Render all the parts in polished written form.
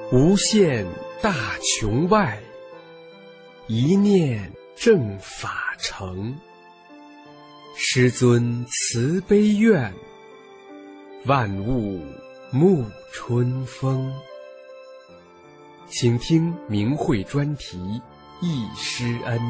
无限大穹外，一念正法成。师尊慈悲愿，万物沐春风。请听明慧专题《忆师恩》。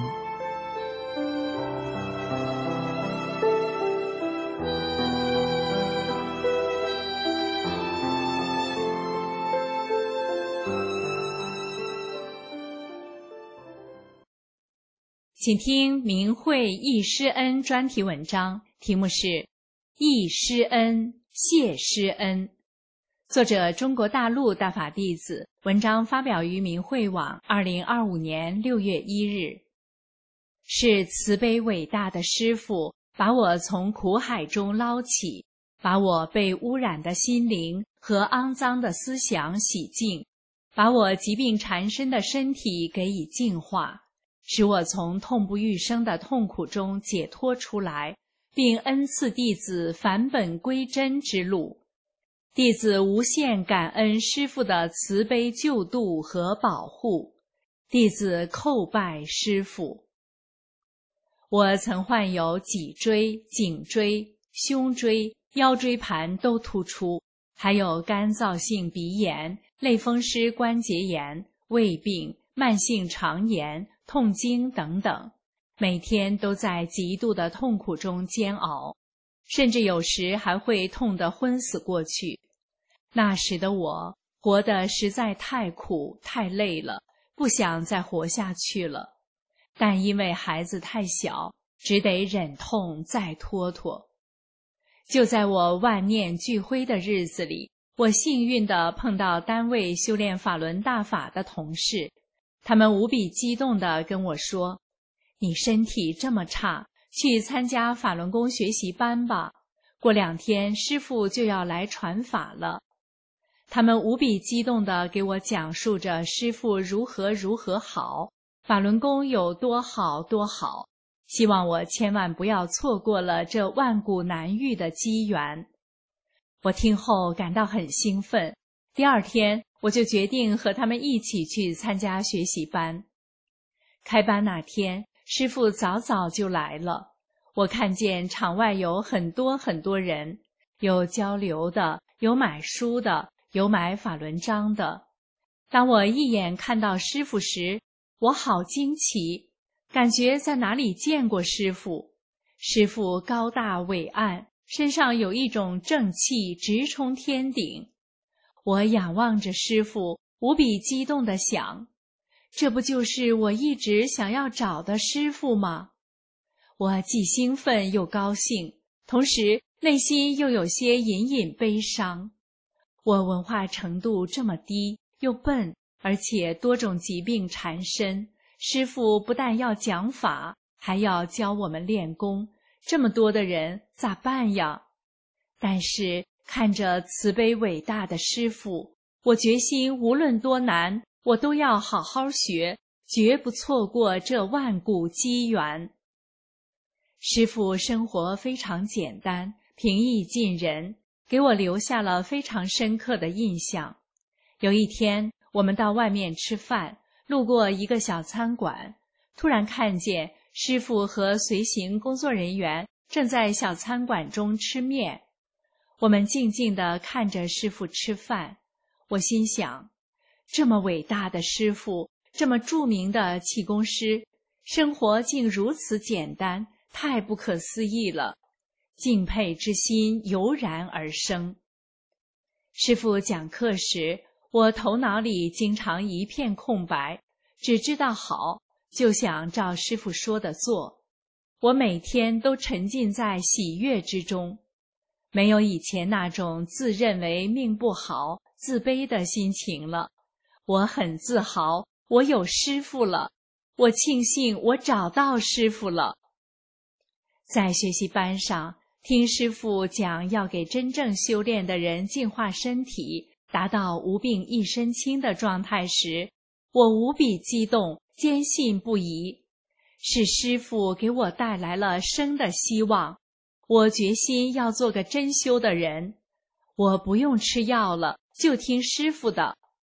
请听明慧忆师恩专题文章，题目是忆师恩，谢师恩。作者中国大陆大法弟子，文章发表于明慧网2025年6月1日。是慈悲伟大的师父把我从苦海中捞起，把我被污染的心灵和肮脏的思想洗净，把我疾病缠身的身体给以净化，使我从痛不欲生的痛苦中解脱出来，并恩赐弟子返本归真之路。弟子无限感恩师父的慈悲救度和保护，弟子叩拜师父。我曾患有脊椎、颈椎、胸椎、腰椎盘都突出，还有干燥性鼻炎、类风湿关节炎、胃病、慢性肠炎、痛经等等，每天都在极度的痛苦中煎熬，甚至有时还会痛得昏死过去。那时的我活得实在太苦太累了，不想再活下去了，但因为孩子太小，只得忍痛再拖拖。就在我万念俱灰的日子里，我幸运地碰到单位修炼法轮大法的同事，他们无比激动地跟我说，你身体这么差，去参加法轮功学习班吧，过2天师父就要来传法了。他们无比激动地给我讲述着师父如何好，法轮功有多好多好，希望我千万不要错过了这万古难遇的机缘。我听后感到很兴奋，第2天我就决定和他们一起去参加学习班。开班那天，师父早早就来了，我看见场外有很多人，有交流的，有买书的，有买法轮章的。当我一眼看到师父时，我好惊奇，感觉在哪里见过师父。师父高大伟岸，身上有一种正气直冲天顶。我仰望着师父，无比激动地想，这不就是我一直想要找的师父吗？我既兴奋又高兴，同时内心又有些隐隐悲伤。我文化程度这么低，又笨，而且多种疾病缠身，师父不但要讲法，还要教我们练功，这么多的人咋办呀？但是看着慈悲伟大的师父，我决心无论多难，我都要好好学，绝不错过这万古机缘。师父生活非常简单，平易近人，给我留下了非常深刻的印象。有一天，我们到外面吃饭，路过一个小餐馆，突然看见师父和随行工作人员正在小餐馆中吃面。我们静静地看着师父吃饭，我心想，这么伟大的师父，这么著名的气功师，生活竟如此简单，太不可思议了。敬佩之心油然而生。师父讲课时，我头脑里经常一片空白，只知道好，就想照师父说的做。我每天都沉浸在喜悦之中，没有以前那种自认为命不好、自卑的心情了。我很自豪，我有师父了，我庆幸我找到师父了。在学习班上，听师父讲要给真正修炼的人净化身体，达到无病一身轻的状态时，我无比激动，坚信不疑。是师父给我带来了生的希望，我决心要做个真修的人。我不用吃药了，就听师父的。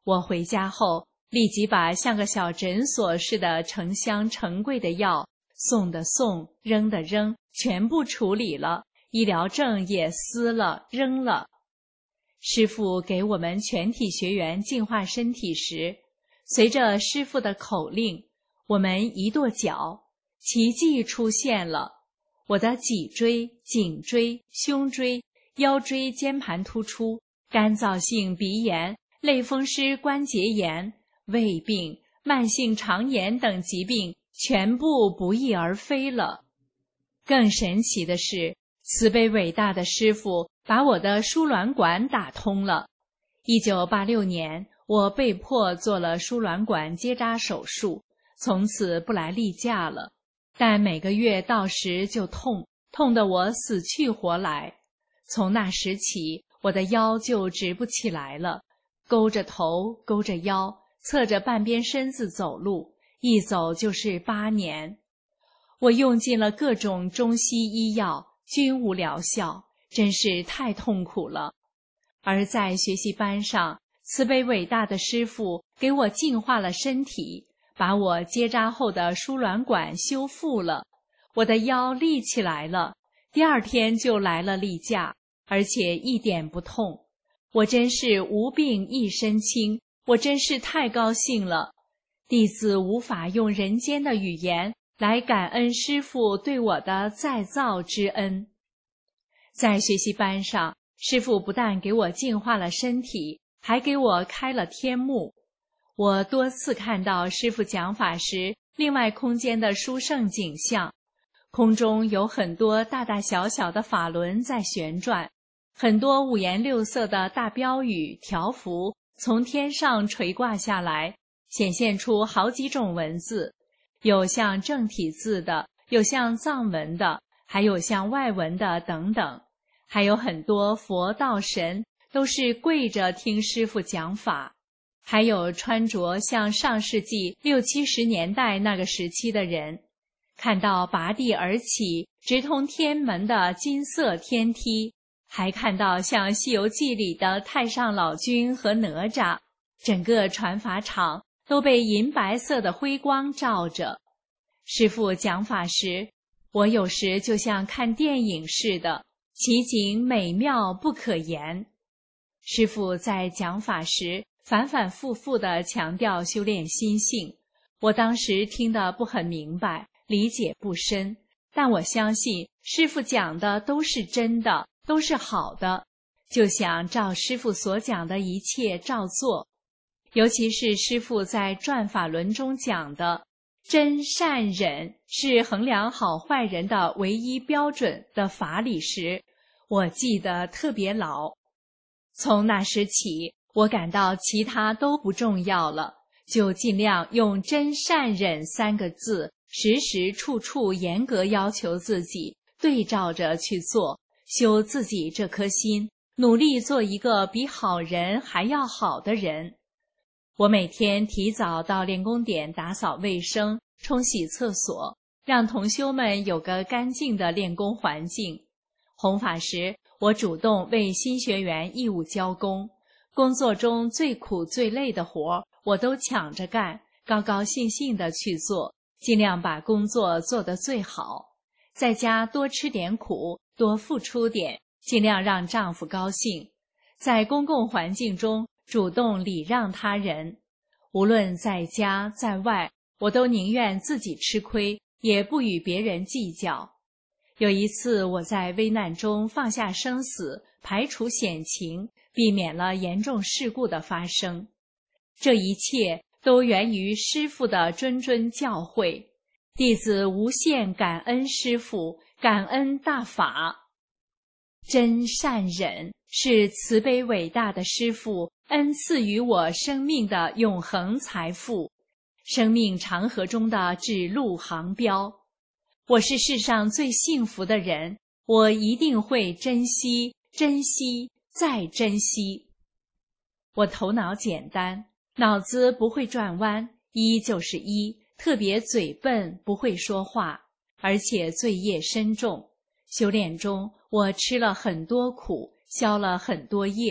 我回家后，立即把像个小诊所似的成箱成柜的药送的送，扔的扔，全部处理了，医疗证也撕了扔了。师父给我们全体学员净化身体时，随着师父的口令，我们一跺脚，奇迹出现了。我的脊椎、颈椎、胸椎、腰椎间盘突出、干燥性鼻炎、类风湿关节炎、胃病、慢性肠炎等疾病全部不翼而飞了。更神奇的是，慈悲伟大的师父把我的输卵管打通了。1986年，我被迫做了输卵管结扎手术，从此不来例假了。但每个月到时就痛，痛得我死去活来。从那时起，我的腰就直不起来了，勾着头，勾着腰，侧着半边身子走路，一走就是8年。我用尽了各种中西医药，均无疗效，真是太痛苦了。而在学习班上，慈悲伟大的师父给我净化了身体，把我结扎后的输卵管修复了，我的腰立起来了，第2天就来了例假，而且一点不痛。我真是无病一身轻，我真是太高兴了。弟子无法用人间的语言来感恩师父对我的再造之恩。在学习班上，师父不但给我净化了身体，还给我开了天目。我多次看到师父讲法时另外空间的殊胜景象，空中有很多大大小小的法轮在旋转，很多五颜六色的大标语条幅从天上垂挂下来，显现出好几种文字，有像正体字的，有像藏文的，还有像外文的等等。还有很多佛道神都是跪着听师父讲法，还有穿着像上世纪60、70年代那个时期的人，看到拔地而起直通天门的金色天梯，还看到像《西游记》里的太上老君和哪吒，整个传法场都被银白色的辉光照着。师父讲法时，我有时就像看电影似的，奇景美妙不可言。师父在讲法时反反复复地强调修炼心性，我当时听得不很明白，理解不深，但我相信师父讲的都是真的，都是好的，就想照师父所讲的一切照做。尤其是师父在转法轮中讲的真善忍是衡量好坏人的唯一标准的法理时，我记得特别牢。从那时起，我感到其他都不重要了，就尽量用真善忍3个字，时时处处严格要求自己，对照着去做，修自己这颗心，努力做一个比好人还要好的人。我每天提早到练功点打扫卫生，冲洗厕所，让同修们有个干净的练功环境。弘法时，我主动为新学员义务教功，工作中最苦最累的活我都抢着干，高高兴兴地去做，尽量把工作做得最好。在家多吃点苦，多付出点，尽量让丈夫高兴。在公共环境中主动礼让他人，无论在家在外，我都宁愿自己吃亏，也不与别人计较。有一次，我在危难中放下生死，排除险情，避免了严重事故的发生。这一切都源于师父的谆谆教诲，弟子无限感恩师父，感恩大法。真善忍是慈悲伟大的师父恩赐予我生命的永恒财富，生命长河中的指路航标。我是世上最幸福的人，我一定会珍惜，珍惜，再珍惜。我头脑简单，脑子不会转弯，一就是一，特别嘴笨，不会说话，而且罪业深重。修炼中，我吃了很多苦，消了很多业，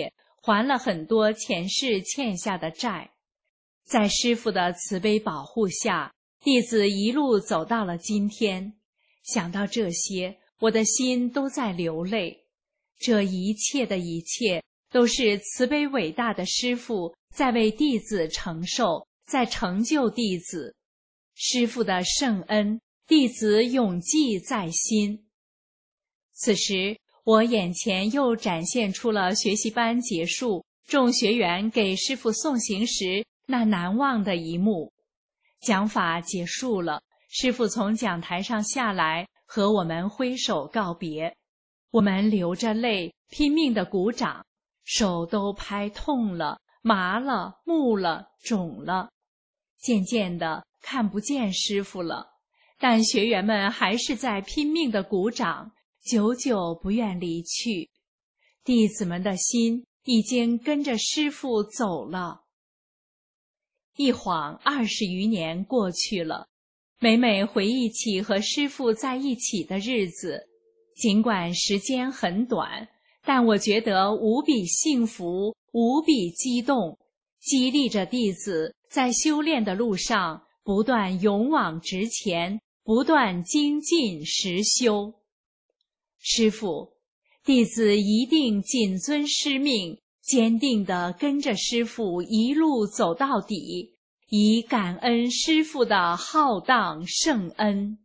还了很多前世欠下的债。在师父的慈悲保护下，弟子一路走到了今天。想到这些，我的心都在流泪。这一切的一切，都是慈悲伟大的师父在为弟子承受，在成就弟子。师父的圣恩，弟子永记在心。此时，我眼前又展现出了学习班结束，众学员给师父送行时那难忘的一幕。讲法结束了，师父从讲台上下来，和我们挥手告别。我们流着泪，拼命地鼓掌，手都拍痛了，麻了，木了，肿了。渐渐的看不见师父了，但学员们还是在拼命地鼓掌，久久不愿离去。弟子们的心已经跟着师父走了。一晃20余年过去了，每每回忆起和师父在一起的日子，尽管时间很短，但我觉得无比幸福，无比激动，激励着弟子在修炼的路上不断勇往直前，不断精进实修。师父，弟子一定谨遵师命，坚定地跟着师父一路走到底，以感恩师父的浩荡圣恩。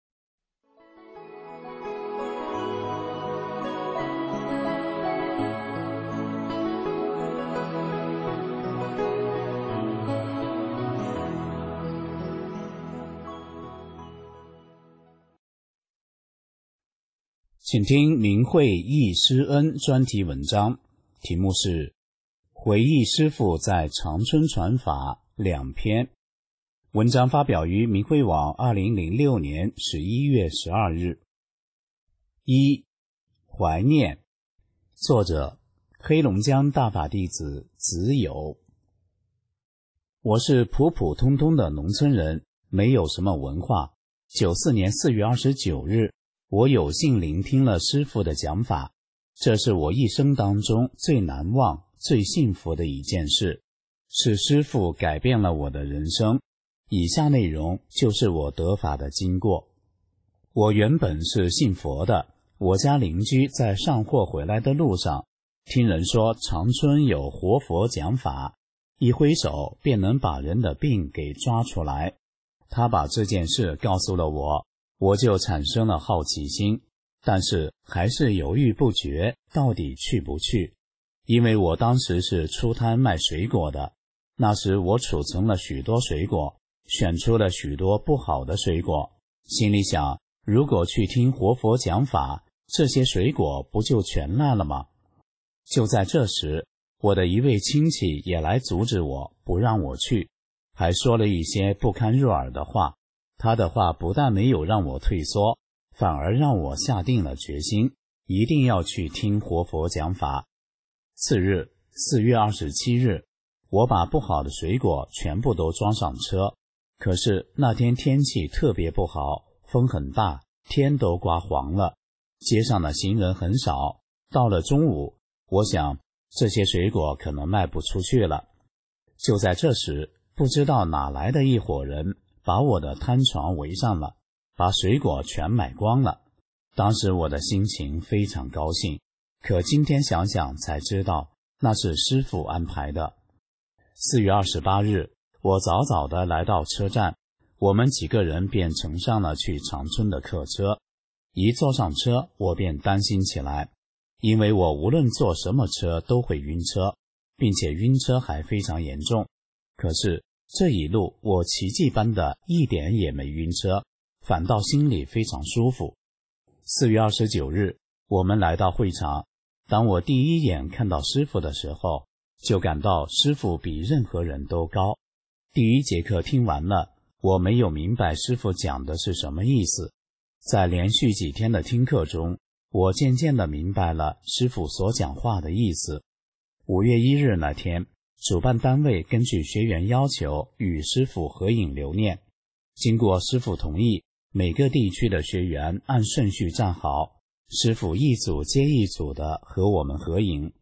请听明慧忆师恩专题文章，题目是回忆师父在长春传法2篇。文章发表于明慧网2006年11月12日。1. 怀念，作者黑龙江大法弟子子友。我是普普通通的农村人，没有什么文化。94年4月29日，我有幸聆听了师父的讲法，这是我一生当中最难忘、最幸福的一件事，是师父改变了我的人生。以下内容就是我得法的经过。我原本是信佛的，我家邻居在上货回来的路上，听人说长春有活佛讲法，一挥手便能把人的病给抓出来。他把这件事告诉了我，我就产生了好奇心，但是还是犹豫不决，到底去不去。因为我当时是出摊卖水果的，那时我储存了许多水果，选出了许多不好的水果，心里想，如果去听活佛讲法，这些水果不就全烂了吗？就在这时，我的一位亲戚也来阻止我，不让我去，还说了一些不堪入耳的话。他的话不但没有让我退缩，反而让我下定了决心，一定要去听活佛讲法。次日4月27日，我把不好的水果全部都装上车，可是那天天气特别不好，风很大，天都刮黄了，街上的行人很少。到了中午，我想这些水果可能卖不出去了。就在这时，不知道哪来的一伙人把我的摊床围上了，把水果全买光了。当时我的心情非常高兴，可今天想想才知道，那是师父安排的。4月28日，我早早地来到车站，我们几个人便乘上了去长春的客车。一坐上车，我便担心起来，因为我无论坐什么车都会晕车，并且晕车还非常严重。可是这一路我奇迹般的一点也没晕车，反倒心里非常舒服。4月29日，我们来到会场，当我第一眼看到师父的时候，就感到师父比任何人都高。第一节课听完了，我没有明白师父讲的是什么意思。在连续几天的听课中，我渐渐地明白了师父所讲话的意思。5月1日那天，主办单位根据学员要求与师父合影留念，经过师父同意，每个地区的学员按顺序站好，师父一组接一组的和我们合影。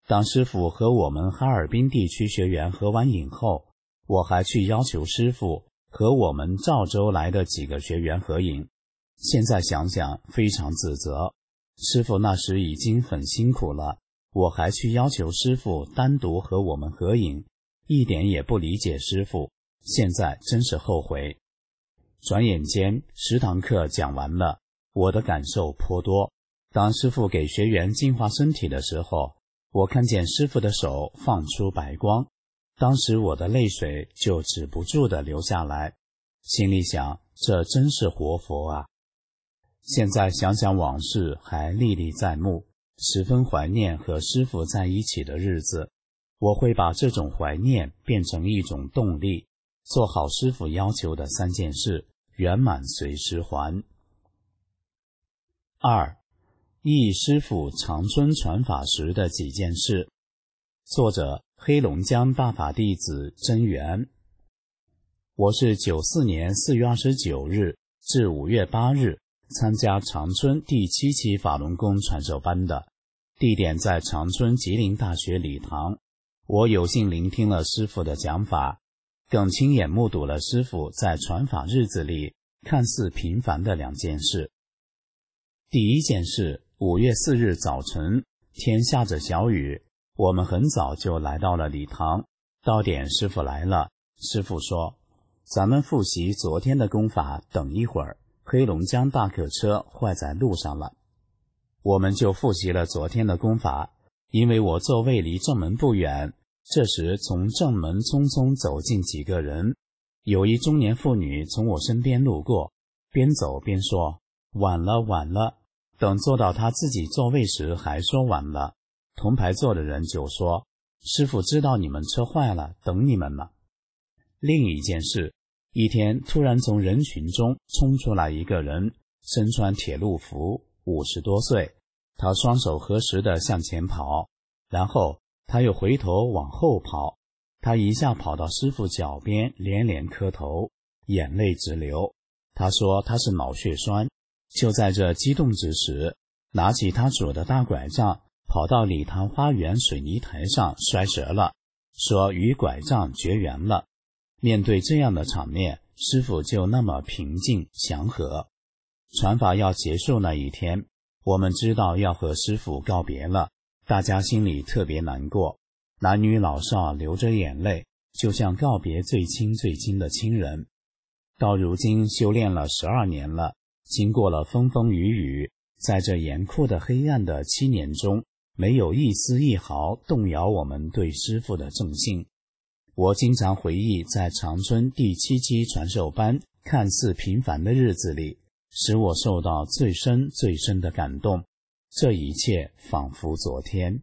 当师父和我们哈尔滨地区学员合完影后，我还去要求师父和我们赵州来的几个学员合影。现在想想非常自责，师父那时已经很辛苦了，我还去要求师父单独和我们合影，一点也不理解师父，现在真是后悔。转眼间10堂课讲完了，我的感受颇多。当师父给学员净化身体的时候，我看见师父的手放出白光，当时我的泪水就止不住地流下来，心里想，这真是活佛啊！现在想想往事还历历在目，十分怀念和师父在一起的日子。我会把这种怀念变成一种动力，做好师父要求的3件事，圆满随时还。2. 忆师父长春传法时的几件事。作者黑龙江大法弟子真源。我是94年4月29日至5月8日参加长春第7期法轮功传授班的，地点在长春吉林大学礼堂。我有幸聆听了师父的讲法，更亲眼目睹了师父在传法日子里看似平凡的2件事。第一件事，5月4日早晨，天下着小雨，我们很早就来到了礼堂。到点师父来了，师父说，咱们复习昨天的功法，等一会儿，黑龙江大客车坏在路上了。我们就复习了昨天的功法，因为我座位离正门不远。这时从正门匆匆走进几个人，有一中年妇女从我身边路过，边走边说，晚了晚了。等坐到他自己座位时还说晚了，同排坐的人就说，师父知道你们车坏了，等你们了。另一件事，一天突然从人群中冲出来一个人，身穿铁路服，50多岁，他双手合十地向前跑，然后他又回头往后跑，他一下跑到师父脚边，连连磕头，眼泪直流。他说他是脑血栓，就在这激动之时，拿起他拄的大拐杖，跑到礼堂花园水泥台上摔折了，说与拐杖绝缘了。面对这样的场面，师父就那么平静祥和。传法要结束那一天，我们知道要和师父告别了，大家心里特别难过，男女老少流着眼泪，就像告别最亲最亲的亲人。到如今修炼了12年了，经过了风风雨雨，在这严酷的黑暗的7年中，没有一丝一毫动摇我们对师父的正信。我经常回忆在长春第7期传授班看似平凡的日子里，使我受到最深最深的感动，这一切仿佛昨天。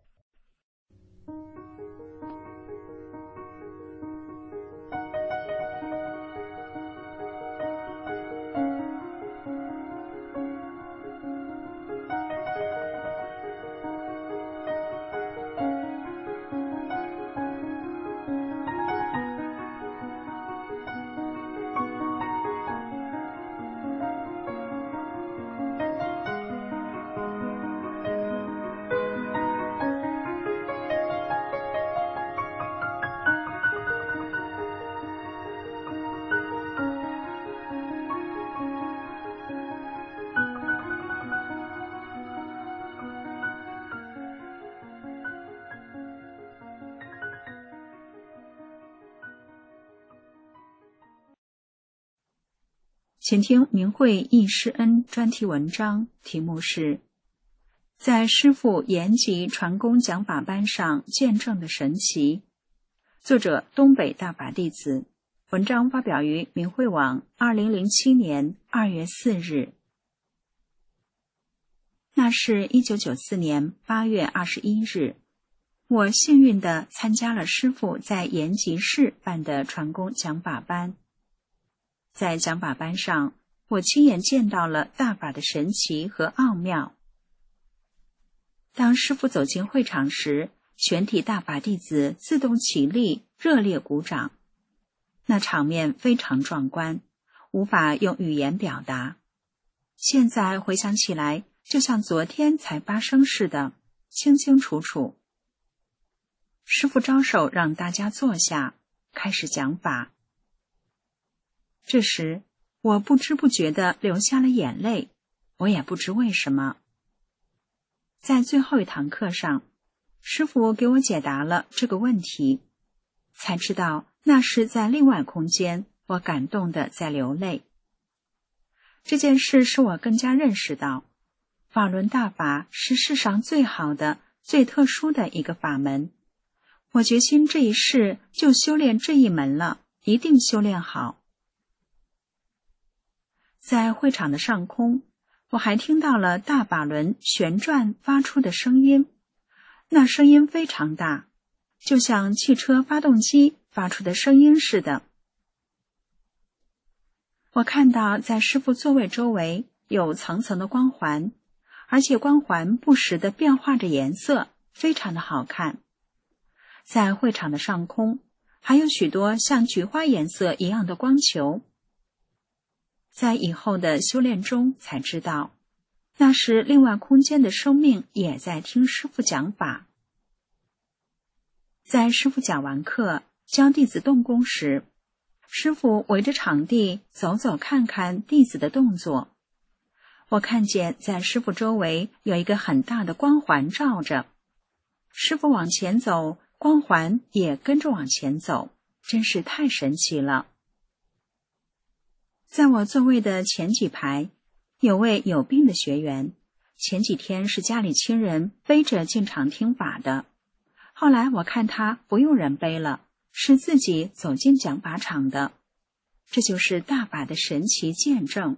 请听明慧忆师恩专题文章，题目是在师父延吉传功讲法班上见证的神奇，作者东北大法弟子，文章发表于明慧网2007年2月4日。那是1994年8月21日，我幸运地参加了师父在延吉市办的传功讲法班。在讲法班上，我亲眼见到了大法的神奇和奥妙。当师父走进会场时，全体大法弟子自动起立，热烈鼓掌。那场面非常壮观，无法用语言表达。现在回想起来，就像昨天才发生似的，清清楚楚。 师父招手让大家坐下，开始讲法。这时，我不知不觉地流下了眼泪，我也不知为什么。在最后一堂课上，师父给我解答了这个问题，才知道那是在另外空间，我感动地在流泪。这件事使我更加认识到，法轮大法是世上最好的、最特殊的一个法门。我决心这一世就修炼这一门了，一定修炼好。在会场的上空，我还听到了大法轮旋转发出的声音，那声音非常大，就像汽车发动机发出的声音似的。我看到在师父座位周围有层层的光环，而且光环不时地变化着颜色，非常的好看。在会场的上空，还有许多像菊花颜色一样的光球。在以后的修炼中才知道，那时另外空间的生命也在听师父讲法。在师父讲完课，教弟子动功时，师父围着场地走走看看弟子的动作。我看见在师父周围有一个很大的光环照着，师父往前走，光环也跟着往前走，真是太神奇了。在我座位的前几排，有位有病的学员，前几天是家里亲人背着进场听法的，后来我看他不用人背了，是自己走进讲法场的。这就是大法的神奇见证。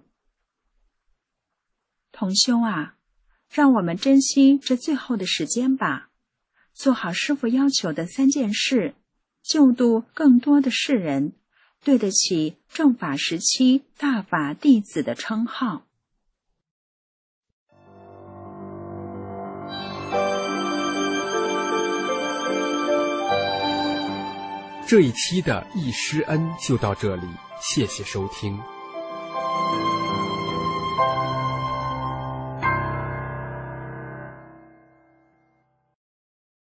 同修啊，让我们珍惜这最后的时间吧，做好师父要求的3件事，救度更多的世人，对得起正法时期大法弟子的称号。 这一期的易师恩就到这里，谢谢收听。